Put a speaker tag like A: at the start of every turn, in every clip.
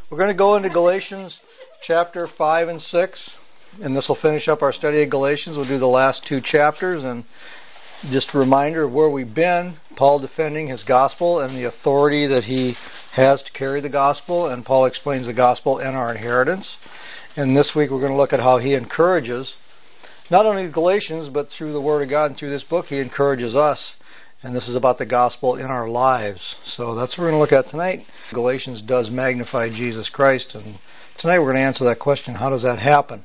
A: We're going to go into Galatians chapter 5 and 6, and this will finish up our study of Galatians. We'll do the last two chapters, and just a reminder of where we've been. Paul defending his gospel and the authority that he has to carry the gospel, and Paul explains the gospel and our inheritance. And this week we're going to look at how he encourages, not only the Galatians, but through the Word of God and through this book, he encourages us. And this is about the gospel in our lives. So that's what we're going to look at tonight. Galatians does magnify Jesus Christ. And tonight we're going to answer that question, how does that happen?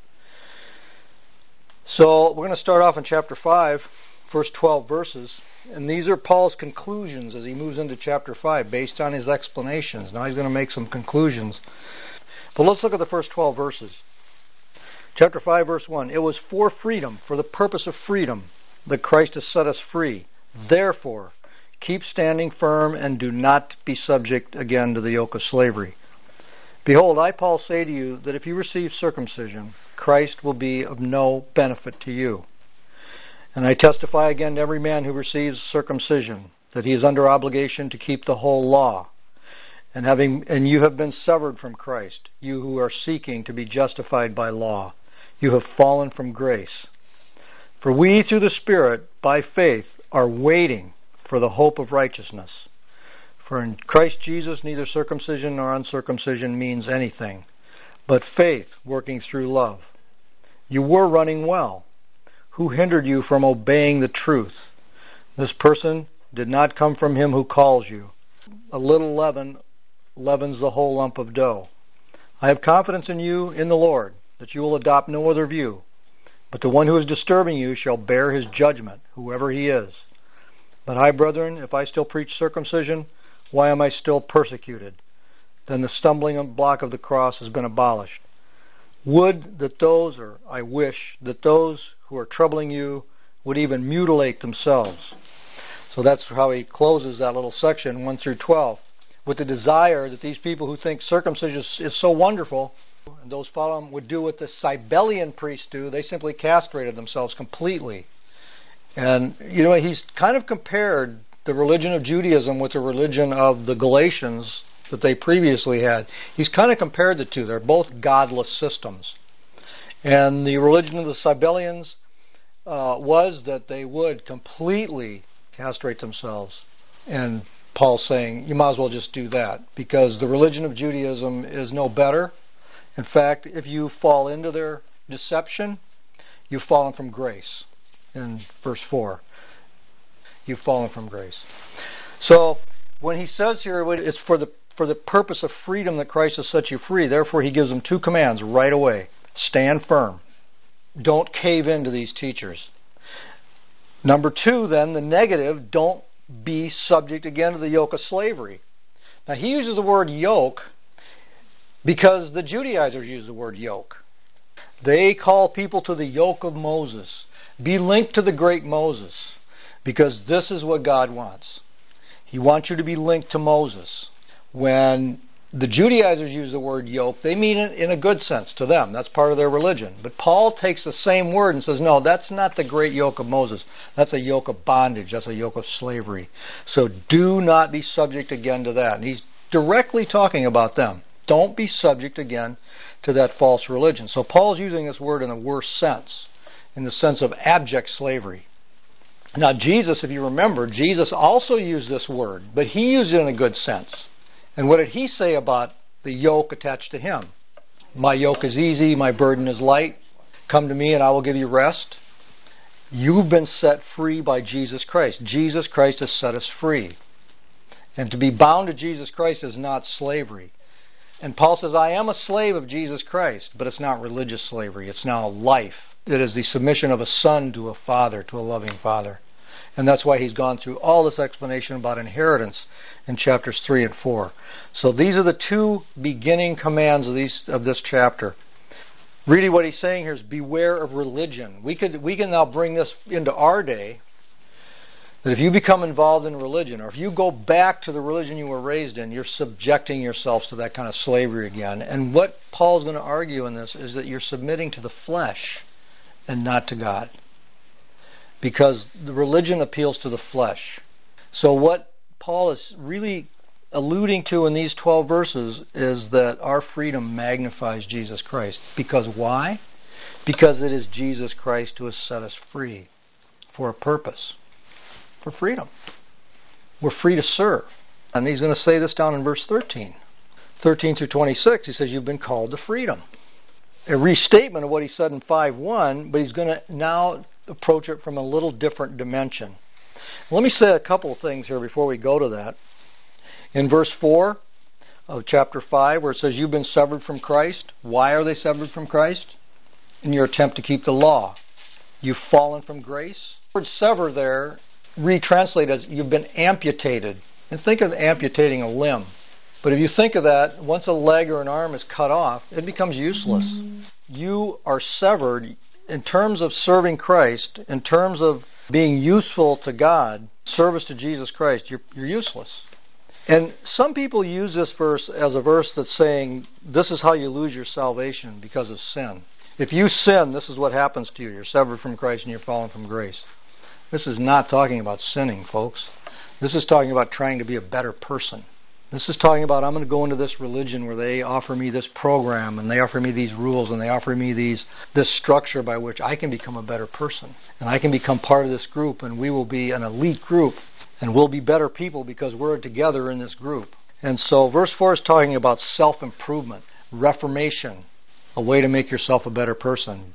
A: So we're going to start off in chapter 5, first 12 verses. And these are Paul's conclusions as he moves into chapter 5 based on his explanations. Now he's going to make some conclusions. But let's look at the first 12 verses. Chapter 5, verse 1. It was for freedom, for the purpose of freedom, that Christ has set us free. Therefore, keep standing firm and do not be subject again to the yoke of slavery. Behold, I, Paul, say to you that if you receive circumcision, Christ will be of no benefit to you. And I testify again to every man who receives circumcision that he is under obligation to keep the whole law. And you have been severed from Christ, you who are seeking to be justified by law. You have fallen from grace. For we, through the Spirit, by faith, are waiting for the hope of righteousness. For in Christ Jesus neither circumcision nor uncircumcision means anything, but faith working through love. You were running well. Who hindered you from obeying the truth? This person did not come from him who calls you. A little leaven leavens the whole lump of dough. I have confidence in you, in the Lord, that you will adopt no other view. But the one who is disturbing you shall bear his judgment, whoever he is. But I, brethren, if I still preach circumcision, why am I still persecuted? Then the stumbling block of the cross has been abolished. I wish that those who are troubling you would even mutilate themselves. So that's how he closes that little section, 1 through 12, with the desire that these people who think circumcision is so wonderful, and those follow him, would do what the Cybelian priests do. They simply castrated themselves completely. And, he's kind of compared the religion of Judaism with the religion of the Galatians that they previously had. He's kind of compared the two. They're both godless systems. And the religion of the Cybelians was that they would completely castrate themselves. And Paul's saying, you might as well just do that, because the religion of Judaism is no better. In fact, if you fall into their deception, you've fallen from grace. In verse 4, you've fallen from grace. So when he says here, it's for the purpose of freedom that Christ has set you free. Therefore, he gives them two commands right away. Stand firm. Don't cave into these teachers. Number 2, then, the negative, don't be subject again to the yoke of slavery. Now, he uses the word yoke because the Judaizers use the word yoke. They call people to the yoke of Moses. Be linked to the great Moses, because this is what God wants. He wants you to be linked to Moses. When the Judaizers use the word yoke, they mean it in a good sense to them. That's part of their religion. But Paul takes the same word and says, no, that's not the great yoke of Moses. That's a yoke of bondage. That's a yoke of slavery. So do not be subject again to that. And he's directly talking about them. Don't be subject again to that false religion. So Paul's using this word in a worse sense, in the sense of abject slavery. Now Jesus, if you remember, Jesus also used this word, but he used it in a good sense. And what did he say about the yoke attached to him? My yoke is easy, my burden is light. Come to me and I will give you rest. You've been set free by Jesus Christ. Jesus Christ has set us free. And to be bound to Jesus Christ is not slavery. And Paul says, I am a slave of Jesus Christ, but it's not religious slavery. It's now life. It is the submission of a son to a father, to a loving father. And that's why he's gone through all this explanation about inheritance in chapters 3 and 4. So these are the two beginning commands of this chapter. Really what he's saying here is beware of religion. We can now bring this into our day, that if you become involved in religion, or if you go back to the religion you were raised in, you're subjecting yourselves to that kind of slavery again. And what Paul's going to argue in this is that you're submitting to the flesh and not to God. Because the religion appeals to the flesh. So what Paul is really alluding to in these 12 verses is that our freedom magnifies Jesus Christ. Because why? Because it is Jesus Christ who has set us free for a purpose, for freedom. We're free to serve. And he's going to say this down in verse 13. 13 through 26, he says, you've been called to freedom. A restatement of what he said in 5:1, but he's going to now approach it from a little different dimension. Let me say a couple of things here before we go to that. In verse 4 of chapter 5, where it says, you've been severed from Christ. Why are they severed from Christ? In your attempt to keep the law. You've fallen from grace. The word sever there, retranslated as you've been amputated. And think of amputating a limb. But if you think of that, once a leg or an arm is cut off, it becomes useless. You are severed in terms of serving Christ, in terms of being useful to God, service to Jesus Christ, you're useless. And some people use this verse as a verse that's saying, this is how you lose your salvation because of sin. If you sin, this is what happens to you. You're severed from Christ and you're fallen from grace. This is not talking about sinning, folks. This is talking about trying to be a better person. This is talking about, I'm going to go into this religion where they offer me this program and they offer me these rules and they offer me this structure by which I can become a better person. And I can become part of this group and we will be an elite group and we'll be better people because we're together in this group. And so verse 4 is talking about self-improvement, reformation, a way to make yourself a better person.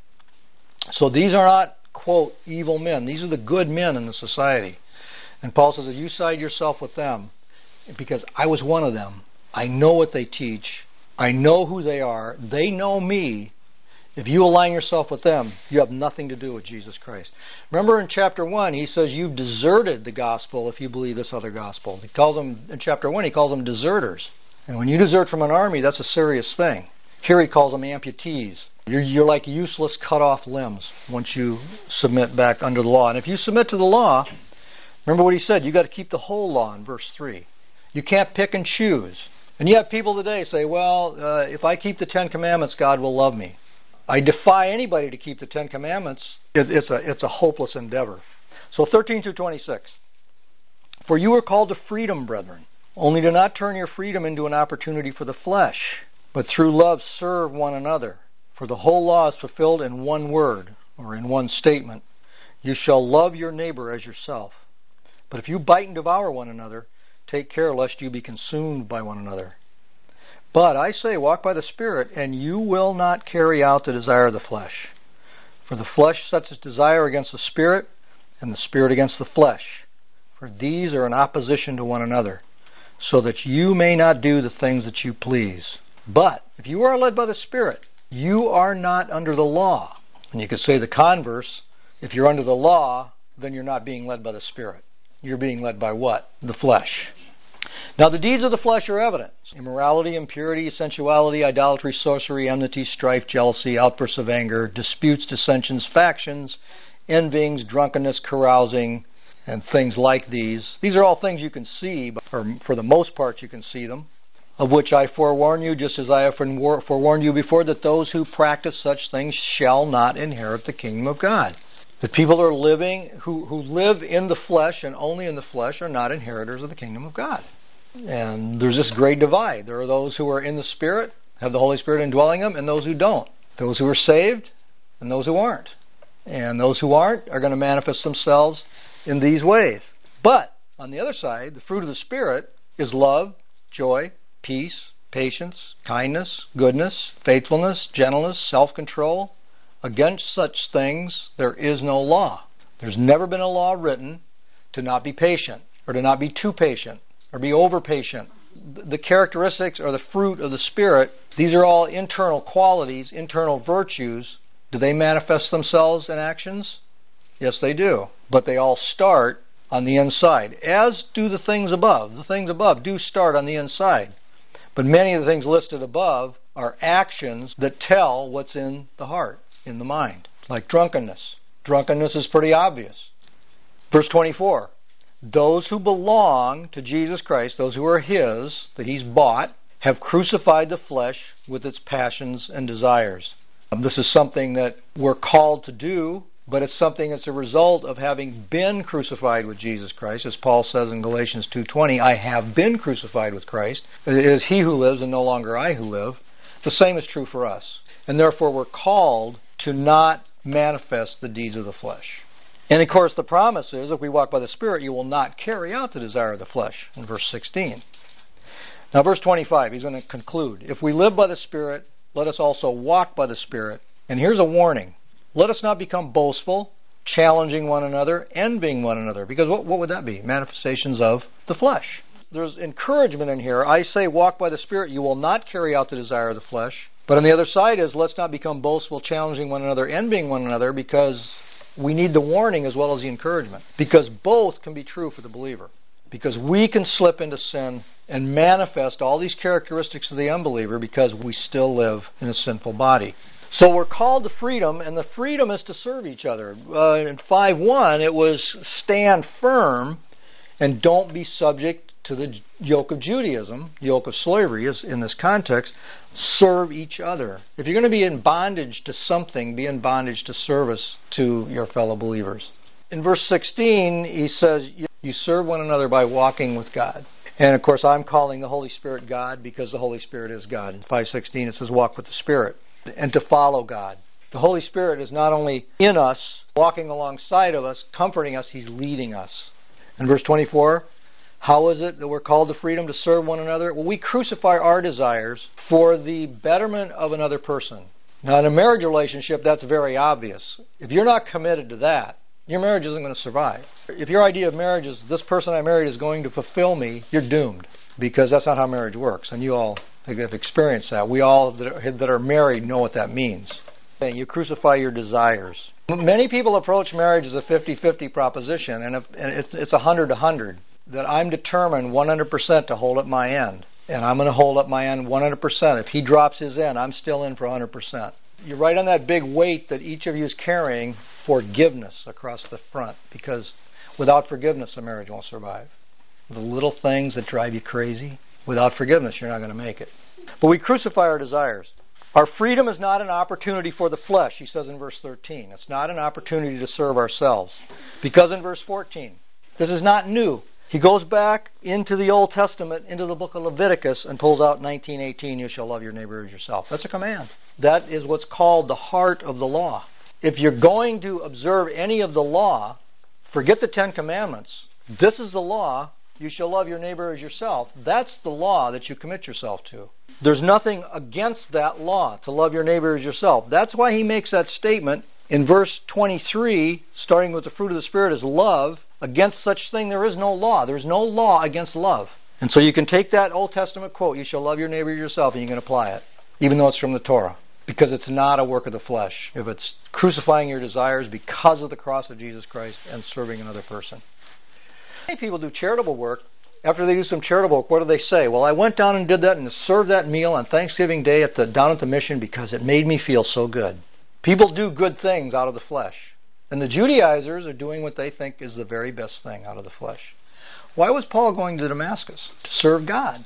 A: So these are not, quote, evil men. These are the good men in the society. And Paul says, if you side yourself with them, because I was one of them. I know what they teach. I know who they are. They know me. If you align yourself with them, you have nothing to do with Jesus Christ. Remember in chapter 1, he says you've deserted the gospel if you believe this other gospel. He calls them, in chapter 1, he calls them deserters. And when you desert from an army, that's a serious thing. Here he calls them amputees. You're like useless cut off limbs once you submit back under the law. And if you submit to the law, remember what he said, you've got to keep the whole law in verse 3. You can't pick and choose. And you have people today say, well, if I keep the 10 Commandments, God will love me. I defy anybody to keep the 10 Commandments. It's a hopeless endeavor. So 13 through 26. For you are called to freedom, brethren. Only do not turn your freedom into an opportunity for the flesh, but through love serve one another. For the whole law is fulfilled in one word, or in one statement. You shall love your neighbor as yourself. But if you bite and devour one another, take care lest you be consumed by one another. But I say, walk by the Spirit, and you will not carry out the desire of the flesh. For the flesh sets its desire against the Spirit, and the Spirit against the flesh. For these are in opposition to one another, so that you may not do the things that you please. But if you are led by the Spirit, you are not under the law. And you could say the converse, if you're under the law, then you're not being led by the Spirit. You're being led by what? The flesh. Now the deeds of the flesh are evident. Immorality, impurity, sensuality, idolatry, sorcery, enmity, strife, jealousy, outbursts of anger, disputes, dissensions, factions, envyings, drunkenness, carousing, and things like these. These are all things you can see, but for the most part you can see them, of which I forewarn you, just as I have forewarned you before, that those who practice such things shall not inherit the kingdom of God. The people are living, who live in the flesh and only in the flesh are not inheritors of the kingdom of God. And there's this great divide. There are those who are in the Spirit, have the Holy Spirit indwelling them, and those who don't. Those who are saved and those who aren't. And those who aren't are going to manifest themselves in these ways. But, on the other side, the fruit of the Spirit is love, joy, peace, patience, kindness, goodness, faithfulness, gentleness, self-control. Against such things there is no law. There's never been a law written to not be patient, or to not be too patient, or be over patient. The characteristics or the fruit of the Spirit, these are all internal qualities, internal virtues. Do they manifest themselves in actions? Yes, they do. But they all start on the inside, as do the things above. The things above do start on the inside. But many of the things listed above are actions that tell what's in the heart, in the mind, like drunkenness. Drunkenness is pretty obvious. Verse 24, those who belong to Jesus Christ, those who are His, that He's bought, have crucified the flesh with its passions and desires. This is something that we're called to do but it's something that's a result of having been crucified with Jesus Christ. As Paul says in Galatians 2:20, I have been crucified with Christ. It is he who lives and no longer I who live. The same is true for us. And therefore we're called to not manifest the deeds of the flesh. And of course the promise is, if we walk by the Spirit, you will not carry out the desire of the flesh, in verse 16. Now verse 25, he's going to conclude. If we live by the Spirit, let us also walk by the Spirit. And here's a warning. Let us not become boastful, challenging one another, envying one another. Because what would that be? Manifestations of the flesh. There's encouragement in here. I say walk by the Spirit, you will not carry out the desire of the flesh. But on the other side is, let's not become boastful, challenging one another, envying one another, because we need the warning as well as the encouragement. Because both can be true for the believer. Because we can slip into sin and manifest all these characteristics of the unbeliever because we still live in a sinful body. So we're called to freedom, and the freedom is to serve each other. In 5:1, it was stand firm and don't be subject to the yoke of Judaism, yoke of slavery is in this context. Serve each other. If you're going to be in bondage to something, be in bondage to service to your fellow believers. In verse 16, he says, you serve one another by walking with God. And of course, I'm calling the Holy Spirit God because the Holy Spirit is God. In 5:16, it says walk with the Spirit and to follow God. The Holy Spirit is not only in us, walking alongside of us, comforting us, He's leading us. In verse 24, how is it that we're called to freedom to serve one another? Well, we crucify our desires for the betterment of another person. Now, in a marriage relationship, that's very obvious. If you're not committed to that, your marriage isn't going to survive. If your idea of marriage is, this person I married is going to fulfill me, you're doomed. Because that's not how marriage works. And you all have experienced that. We all that are married know what that means. You crucify your desires. Many people approach marriage as a 50-50 proposition, and it's 100-100. That I'm determined 100% to hold up my end. And I'm going to hold up my end 100%. If he drops his end, I'm still in for 100%. You're right on that big weight that each of you is carrying, forgiveness across the front. Because without forgiveness, a marriage won't survive. The little things that drive you crazy, without forgiveness, you're not going to make it. But we crucify our desires. Our freedom is not an opportunity for the flesh, he says in verse 13. It's not an opportunity to serve ourselves. Because in verse 14, this is not new. He goes back into the Old Testament, into the book of Leviticus, and pulls out 19:18, you shall love your neighbor as yourself. That's a command. That is what's called the heart of the law. If you're going to observe any of the law, forget the 10 Commandments. This is the law, you shall love your neighbor as yourself. That's the law that you commit yourself to. There's nothing against that law, to love your neighbor as yourself. That's why he makes that statement in verse 23, starting with the fruit of the Spirit is love. Against such thing there is no law. There's no law against love. And so you can take that Old Testament quote, you shall love your neighbor yourself, and you can apply it, even though it's from the Torah, because it's not a work of the flesh. If it's crucifying your desires because of the cross of Jesus Christ and serving another person. Many people do charitable work. After they do some charitable work, what do they say? Well, I went down and did that and served that meal on Thanksgiving Day down at the mission because it made me feel so good. People do good things out of the flesh. And the Judaizers are doing what they think is the very best thing out of the flesh. Why was Paul going to Damascus? To serve God.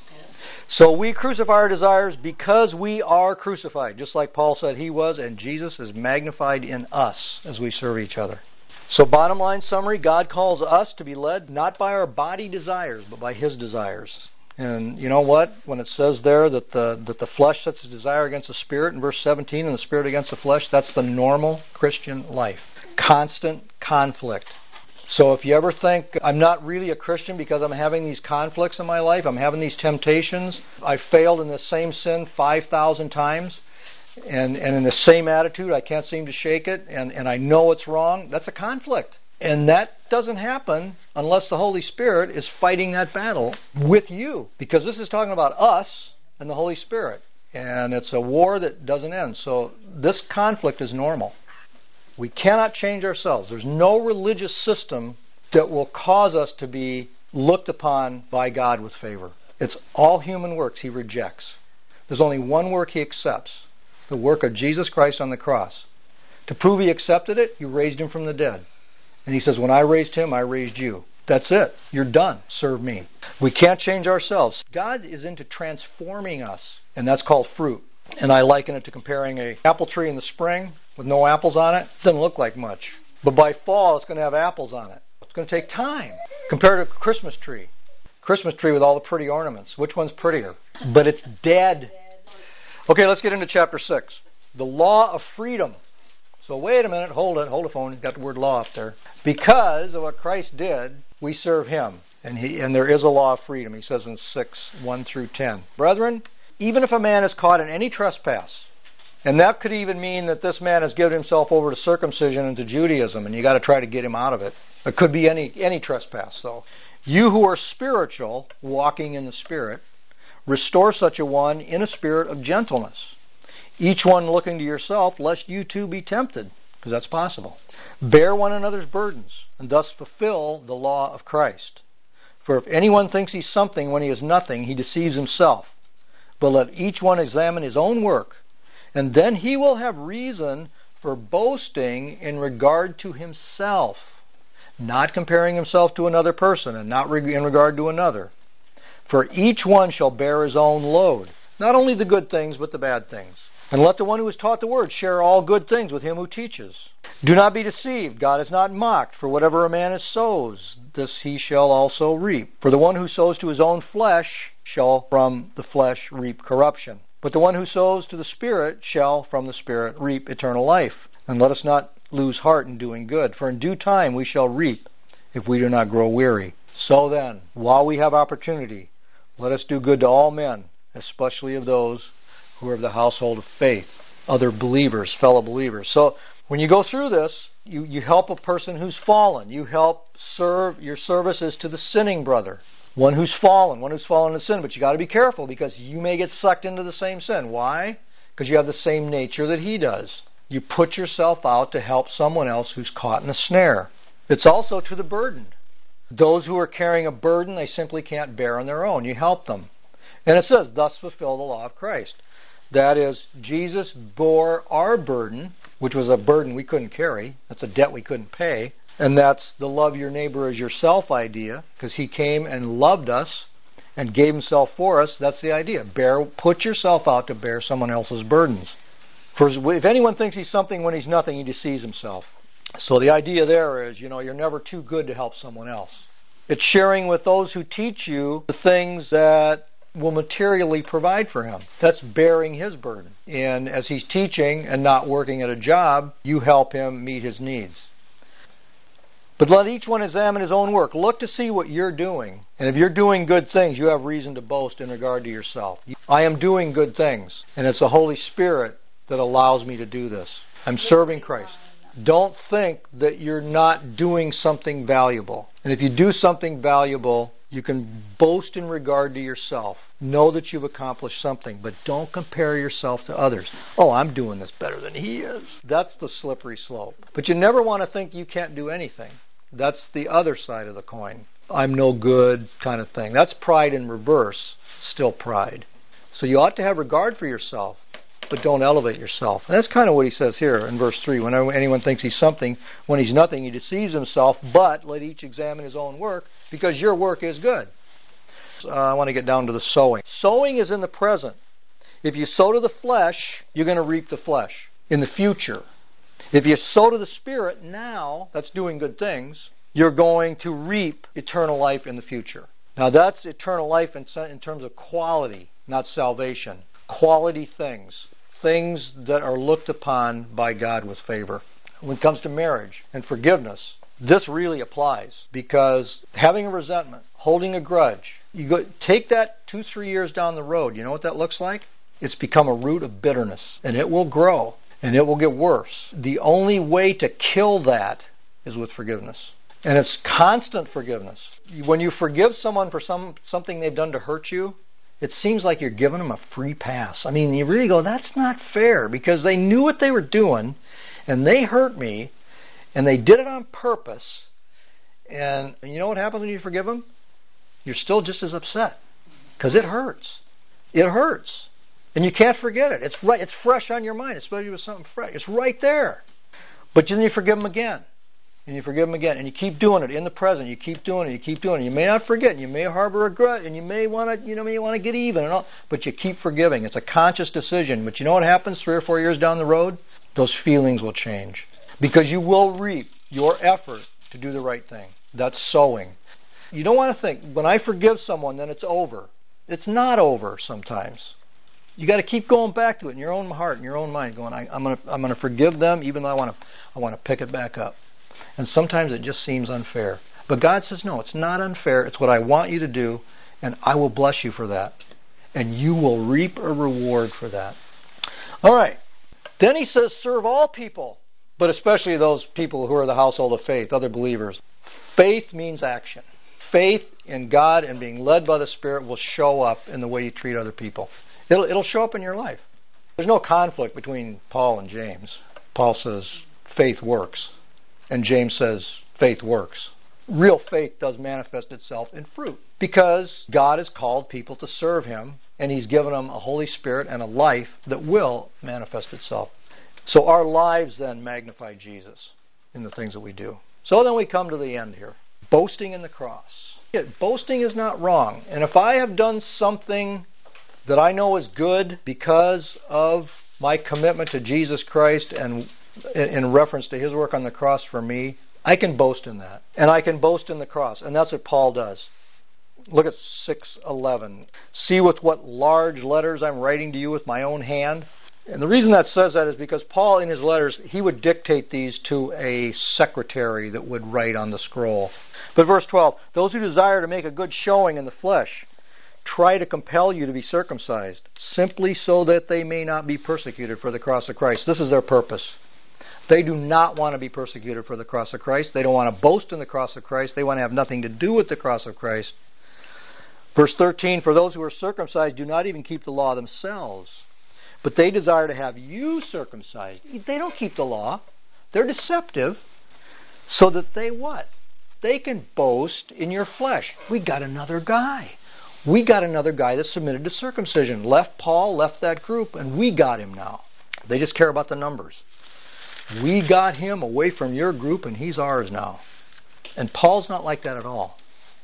A: So we crucify our desires because we are crucified, just like Paul said he was, and Jesus is magnified in us as we serve each other. So bottom line summary, God calls us to be led not by our body desires, but by His desires. And you know what? When it says there that the flesh sets its desire against the Spirit in verse 17 and the Spirit against the flesh, that's the normal Christian life. Constant conflict. So if you ever think, I'm not really a Christian because I'm having these conflicts in my life, I'm having these temptations, I failed in the same sin 5,000 times, and in the same attitude, I can't seem to shake it, and I know it's wrong, that's a conflict. And that doesn't happen unless the Holy Spirit is fighting that battle with you. Because this is talking about us and the Holy Spirit. And it's a war that doesn't end. So this conflict is normal. We cannot change ourselves. There's no religious system that will cause us to be looked upon by God with favor. It's all human works He rejects. There's only one work He accepts, the work of Jesus Christ on the cross. To prove He accepted it, He raised Him from the dead. And He says, when I raised Him, I raised you. That's it. You're done. Serve me. We can't change ourselves. God is into transforming us, and that's called fruit. And I liken it to comparing an apple tree in the spring with no apples on it. It doesn't look like much. But by fall, it's going to have apples on it. It's going to take time. Compared to a Christmas tree. Christmas tree with all the pretty ornaments. Which one's prettier? But it's dead. Okay, let's get into chapter 6. The law of freedom. So wait a minute, hold it, hold the phone. You've got the word law up there. Because of what Christ did, we serve Him. And there is a law of freedom. He says in 6, 1 through 10. Brethren, even if a man is caught in any trespass, and that could even mean that this man has given himself over to circumcision and to Judaism, and you got to try to get him out of it. It could be any trespass, though. You who are spiritual, walking in the Spirit, restore such a one in a spirit of gentleness. Each one looking to yourself, lest you too be tempted, because that's possible. Bear one another's burdens, and thus fulfill the law of Christ. For if anyone thinks he's something when he is nothing, he deceives himself. But let each one examine his own work, and then he will have reason for boasting in regard to himself, not comparing himself to another person, and not in regard to another. For each one shall bear his own load, not only the good things, but the bad things. And let the one who is taught the word share all good things with him who teaches. Do not be deceived, God is not mocked, for whatever a man sows, this he shall also reap. For the one who sows to his own flesh shall from the flesh reap corruption. But the one who sows to the Spirit shall from the Spirit reap eternal life. And let us not lose heart in doing good, for in due time we shall reap if we do not grow weary. So then, while we have opportunity, let us do good to all men, especially of those who are of the household of faith, other believers, fellow believers. So when you go through this, you help a person who's fallen. You help serve, your service is to the sinning brother, one who's fallen into sin. But you got to be careful because you may get sucked into the same sin. Why? Because you have the same nature that he does. You put yourself out to help someone else who's caught in a snare. It's also to the burdened. Those who are carrying a burden they simply can't bear on their own. You help them. And it says, thus fulfill the law of Christ. That is, Jesus bore our burden, which was a burden we couldn't carry. That's a debt we couldn't pay. And that's the love your neighbor as yourself idea, because he came and loved us and gave himself for us. That's the idea. Put yourself out to bear someone else's burdens. For if anyone thinks he's something when he's nothing, he deceives himself. So the idea there is, you're never too good to help someone else. It's sharing with those who teach you the things that will materially provide for him. That's bearing his burden. And as he's teaching and not working at a job, you help him meet his needs. But let each one examine his own work. Look to see what you're doing. And if you're doing good things, you have reason to boast in regard to yourself. I am doing good things, and it's the Holy Spirit that allows me to do this. I'm serving Christ. Don't think that you're not doing something valuable. And if you do something valuable, you can boast in regard to yourself. Know that you've accomplished something, but don't compare yourself to others. Oh, I'm doing this better than he is. That's the slippery slope. But you never want to think you can't do anything. That's the other side of the coin. I'm no good kind of thing. That's pride in reverse, still pride. So you ought to have regard for yourself, but don't elevate yourself. And that's kind of what he says here in verse 3. When anyone thinks he's something, when he's nothing, he deceives himself, but let each examine his own work, because your work is good. I want to get down to the sowing. Sowing is in the present. If you sow to the flesh, you're going to reap the flesh in the future. If you sow to the Spirit now, that's doing good things, you're going to reap eternal life in the future. Now that's eternal life in terms of quality, not salvation. Quality things. Things that are looked upon by God with favor. When it comes to marriage and forgiveness, this really applies, because having a resentment, holding a grudge, take that 2-3 years down the road, you know what that looks like? It's become a root of bitterness, and it will grow, and it will get worse. The only way to kill that is with forgiveness. And it's constant forgiveness. When you forgive someone for something they've done to hurt you, it seems like you're giving them a free pass. I mean, you really go, that's not fair, because they knew what they were doing, and they hurt me, and they did it on purpose. And you know what happens when you forgive them? You're still just as upset, because it hurts. It hurts. And you can't forget it. It's right. It's fresh on your mind, especially with something fresh. It's right there. But then you forgive them again. And you forgive them again. And you keep doing it in the present. You keep doing it. You keep doing it. You may not forget. And you may harbor regret. And you may want to get even. And all, but you keep forgiving. It's a conscious decision. But you know what happens 3 or 4 years down the road? Those feelings will change. Because you will reap your effort to do the right thing. That's sowing. You don't want to think, when I forgive someone, then it's over. It's not over sometimes. You got to keep going back to it in your own heart, in your own mind, going, I'm going to forgive them, even though I want to pick it back up. And sometimes it just seems unfair. But God says, no, it's not unfair. It's what I want you to do, and I will bless you for that. And you will reap a reward for that. All right. Then he says, serve all people, but especially those people who are the household of faith, other believers. Faith means action. Faith in God and being led by the Spirit will show up in the way you treat other people. It'll show up in your life. There's no conflict between Paul and James. Paul says faith works, and James says faith works. Real faith does manifest itself in fruit because God has called people to serve Him, and He's given them a Holy Spirit and a life that will manifest itself. So our lives then magnify Jesus in the things that we do. So then we come to the end here. Boasting in the cross. Boasting is not wrong. And if I have done something that I know is good because of my commitment to Jesus Christ and in reference to His work on the cross for me, I can boast in that. And I can boast in the cross. And that's what Paul does. Look at 6:11. See with what large letters I'm writing to you with my own hand. And the reason that says that is because Paul, in his letters, he would dictate these to a secretary that would write on the scroll. But verse 12, those who desire to make a good showing in the flesh try to compel you to be circumcised, simply so that they may not be persecuted for the cross of Christ. This is their purpose. They do not want to be persecuted for the cross of Christ. They don't want to boast in the cross of Christ. They want to have nothing to do with the cross of Christ. Verse 13, for those who are circumcised do not even keep the law themselves, but they desire to have you circumcised. They don't keep the law. They're deceptive so that they what? They can boast in your flesh. We got another guy. We got another guy that submitted to circumcision. Left Paul, left that group, and we got him now. They just care about the numbers. We got him away from your group, and he's ours now. And Paul's not like that at all.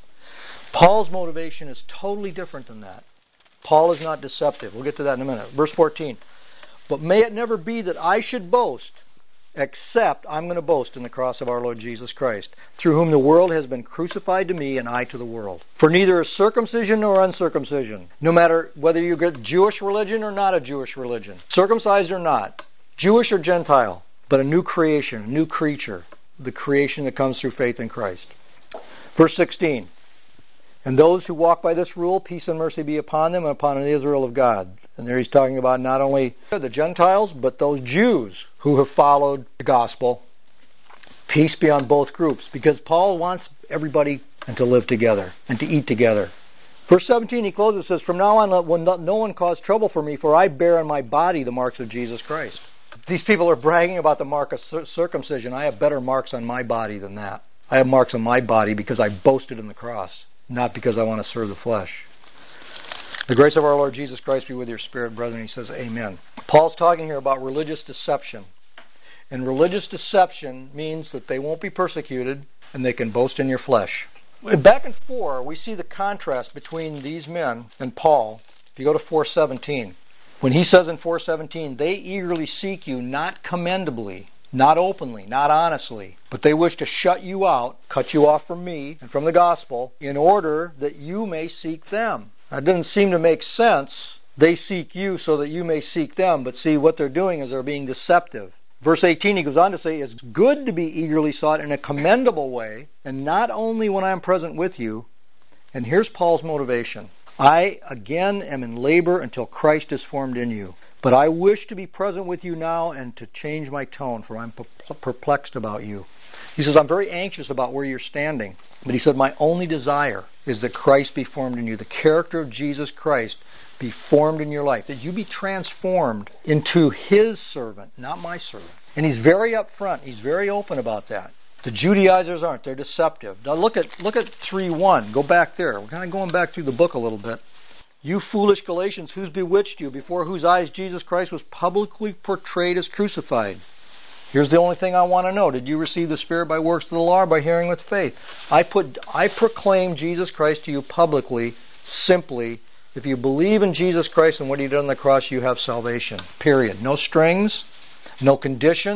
A: Paul's motivation is totally different than that. Paul is not deceptive. We'll get to that in a minute. Verse 14. But may it never be that I should boast, except I'm going to boast in the cross of our Lord Jesus Christ, through whom the world has been crucified to me and I to the world. For neither is circumcision nor uncircumcision, no matter whether you get Jewish religion or not a Jewish religion, circumcised or not, Jewish or Gentile, but a new creation, a new creature, the creation that comes through faith in Christ. Verse 16. And those who walk by this rule, peace and mercy be upon them and upon the Israel of God. And there he's talking about not only the Gentiles, but those Jews who have followed the gospel. Peace be on both groups, because Paul wants everybody to live together and to eat together. Verse 17, he closes, says, from now on, let no one cause trouble for me, for I bear on my body the marks of Jesus Christ. These people are bragging about the mark of circumcision. I have better marks on my body than that. I have marks on my body because I boasted in the cross, not because I want to serve the flesh. The grace of our Lord Jesus Christ be with your spirit, brethren. He says, amen. Paul's talking here about religious deception. And religious deception means that they won't be persecuted and they can boast in your flesh. Back in 4, we see the contrast between these men and Paul. If you go to 4:17, when he says in 4:17, they eagerly seek you, not commendably, not openly, not honestly, but they wish to shut you out, cut you off from me and from the gospel, in order that you may seek them. That doesn't seem to make sense. They seek you so that you may seek them, but see, what they're doing is they're being deceptive. Verse 18, he goes on to say, it's good to be eagerly sought in a commendable way, and not only when I am present with you. And here's Paul's motivation. I, again, am in labor until Christ is formed in you. But I wish to be present with you now and to change my tone, for I'm perplexed about you. He says, I'm very anxious about where you're standing. But he said, my only desire is that Christ be formed in you. The character of Jesus Christ be formed in your life. That you be transformed into His servant, not my servant. And he's very upfront. He's very open about that. The Judaizers aren't. They're deceptive. Now look at 3:1. Go back there. We're kind of going back through the book a little bit. You foolish Galatians, who's bewitched you, before whose eyes Jesus Christ was publicly portrayed as crucified? Here's the only thing I want to know. Did you receive the Spirit by works of the law or by hearing with faith? I proclaim Jesus Christ to you publicly, simply. If you believe in Jesus Christ and what He did on the cross, you have salvation. Period. No strings, no conditions,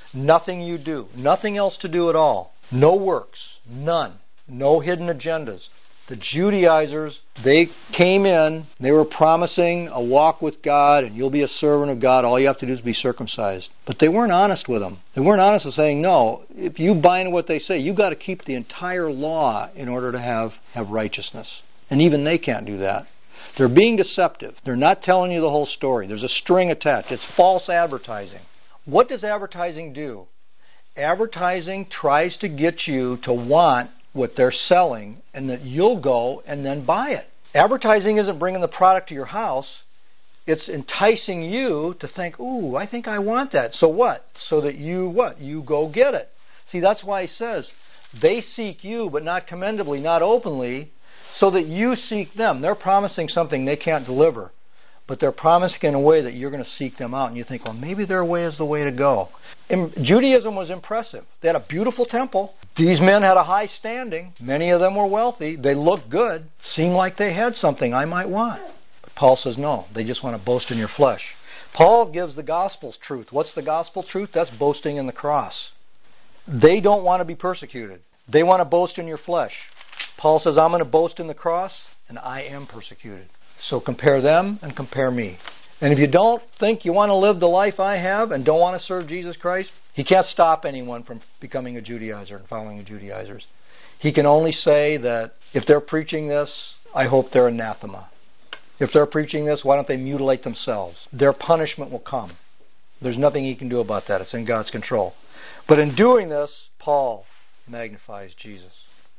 A: Nothing you do. Nothing else to do at all. No works. None. No hidden agendas. The Judaizers, they came in, they were promising a walk with God, and you'll be a servant of God. All you have to do is be circumcised. But they weren't honest with them. They weren't honest with saying, no, if you buy into what they say, you've got to keep the entire law in order to have righteousness. And even they can't do that. They're being deceptive. They're not telling you the whole story. There's a string attached. It's false advertising. What does advertising do? Advertising tries to get you to want what they're selling, and that you'll go and then buy it. Advertising isn't bringing the product to your house. It's enticing you to think, ooh, I think I want that. So what? So that you what? You go get it. See, that's why he says, they seek you, but not commendably, not openly, so that you seek them. They're promising something they can't deliver, but they're promising in a way that you're going to seek them out, and you think, well, maybe their way is the way to go. And Judaism was impressive. They had a beautiful temple. These men had a high standing. Many of them were wealthy. They looked good. Seemed like they had something I might want. But Paul says, no, they just want to boast in your flesh. Paul gives the gospel's truth. What's the gospel truth? That's boasting in the cross. They don't want to be persecuted. They want to boast in your flesh. Paul says, I'm going to boast in the cross, and I am persecuted. So compare them and compare me. And if you don't think you want to live the life I have and don't want to serve Jesus Christ, he can't stop anyone from becoming a Judaizer and following the Judaizers. He can only say that if they're preaching this, I hope they're anathema. If they're preaching this, why don't they mutilate themselves? Their punishment will come. There's nothing he can do about that. It's in God's control. But in doing this, Paul magnifies Jesus.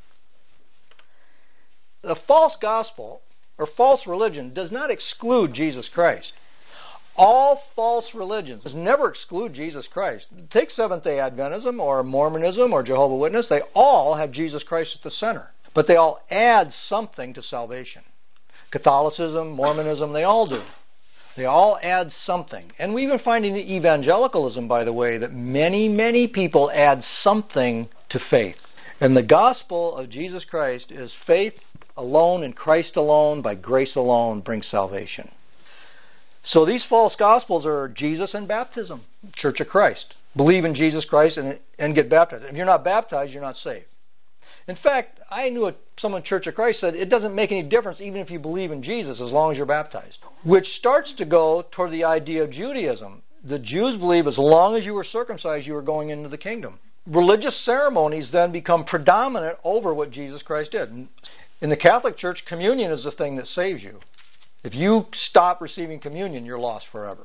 A: The false gospel or false religion does not exclude Jesus Christ. All false religions never exclude Jesus Christ. Take Seventh-day Adventism or Mormonism or Jehovah's Witness. They all have Jesus Christ at the center. But they all add something to salvation. Catholicism, Mormonism, they all do. They all add something. And we even find in evangelicalism, by the way, that many, many people add something to faith. And the gospel of Jesus Christ is faith alone in Christ alone, by grace alone, brings salvation. So these false gospels are Jesus and baptism, Church of Christ. Believe in Jesus Christ and get baptized. If you're not baptized, you're not saved. In fact, I knew someone in Church of Christ said it doesn't make any difference even if you believe in Jesus as long as you're baptized. Which starts to go toward the idea of Judaism. The Jews believe as long as you were circumcised, you were going into the kingdom. Religious ceremonies then become predominant over what Jesus Christ did. In the Catholic Church, communion is the thing that saves you. If you stop receiving communion, you're lost forever.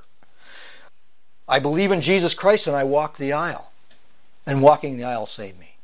A: I believe in Jesus Christ and I walk the aisle. And walking the aisle saved me.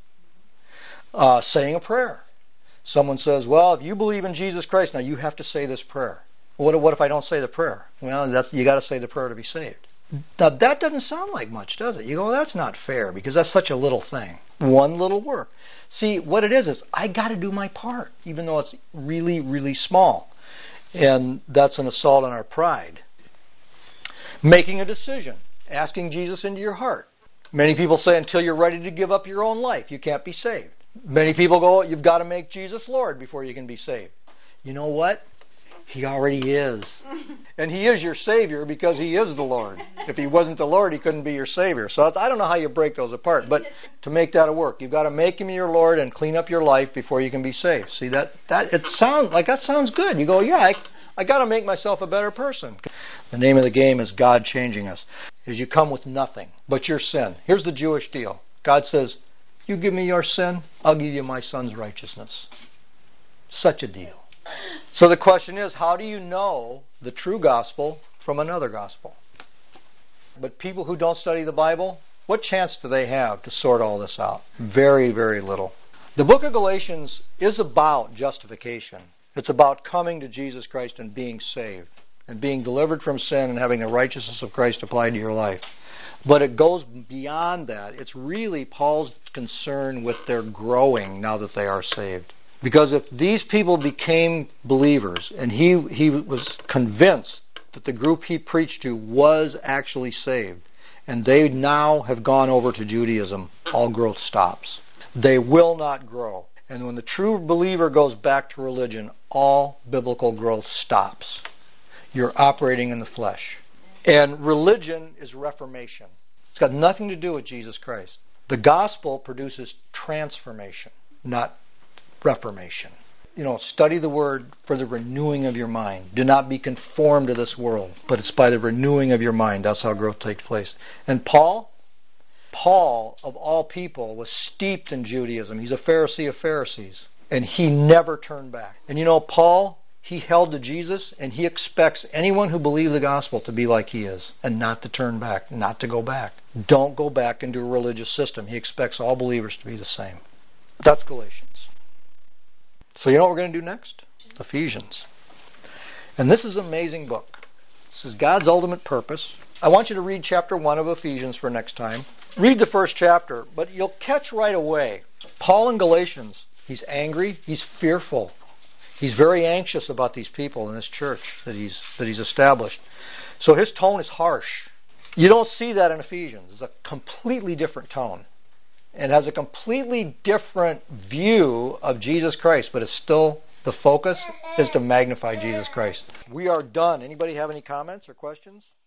A: Saying a prayer. Someone says, well, if you believe in Jesus Christ, now you have to say this prayer. What if I don't say the prayer? Well, you got to say the prayer to be saved. Now, that doesn't sound like much, does it? You go, well, that's not fair because that's such a little thing. One little work. See, what it is I got to do my part, even though it's really, really small. And that's an assault on our pride. Making a decision. Asking Jesus into your heart. Many people say until you're ready to give up your own life, you can't be saved. Many people go, you've got to make Jesus Lord before you can be saved. You know what? He already is. And He is your Savior because He is the Lord. If He wasn't the Lord, He couldn't be your Savior. So I don't know how you break those apart. But to make that work, you've got to make Him your Lord and clean up your life before you can be saved. See, that sounds good. You go, yeah, I got to make myself a better person. The name of the game is God changing us. Is you come with nothing but your sin. Here's the Jewish deal. God says, you give me your sin, I'll give you my son's righteousness. Such a deal. So the question is, how do you know the true gospel from another gospel? But people who don't study the Bible, what chance do they have to sort all this out? Very, very little. The book of Galatians is about justification. It's about coming to Jesus Christ and being saved, and being delivered from sin and having the righteousness of Christ applied to your life. But it goes beyond that. It's really Paul's concern with their growing now that they are saved. Because if these people became believers, and he was convinced that the group he preached to was actually saved, and they now have gone over to Judaism, all growth stops. They will not grow. And when the true believer goes back to religion, all biblical growth stops. You're operating in the flesh. And religion is reformation. It's got nothing to do with Jesus Christ. The gospel produces transformation, not reformation. Study the word for the renewing of your mind. Do not be conformed to this world, but it's by the renewing of your mind. That's how growth takes place. And Paul, of all people, was steeped in Judaism. He's a Pharisee of Pharisees, and he never turned back. And Paul, he held to Jesus, and he expects anyone who believes the gospel to be like he is, and not to turn back, not to go back. Don't go back into a religious system. He expects all believers to be the same. That's Galatians. So what we're going to do next? Ephesians. And this is an amazing book. This is God's ultimate purpose. I want you to read chapter 1 of Ephesians for next time. Read the first chapter, but you'll catch right away. Paul in Galatians, he's angry, he's fearful. He's very anxious about these people in this church that he's established. So his tone is harsh. You don't see that in Ephesians. It's a completely different tone. It has a completely different view of Jesus Christ, but it's still, the focus is to magnify Jesus Christ. We are done. Anybody have any comments or questions?